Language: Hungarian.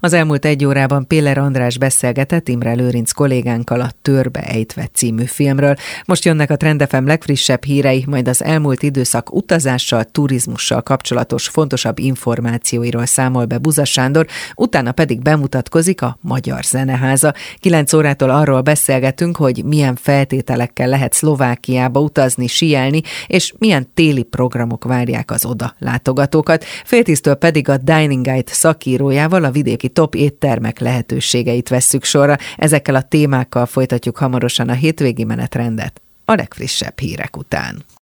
Az elmúlt egy órában Péler András beszélgetett Imre Lőrinc kollégánkkal a Törbe ejtve című filmről. Most jönnek a Trend FM legfrissebb hírei, majd az elmúlt időszak utazással, turizmussal kapcsolatos fontosabb információiról számol be Buza Sándor, utána pedig bemutatkozik a Magyar Zeneháza. 9 órától arról beszélgetünk, hogy milyen feltételekkel lehet Szlovákiába utazni, síelni, és milyen téli programok várják az oda látogatókat. 9:30-től pedig a Dining Guide szakírójával a vidéki top éttermek lehetőségeit vesszük sorra. Ezekkel a témákkal folytatjuk hamarosan a hétvégi menetrendet a legfrissebb hírek után.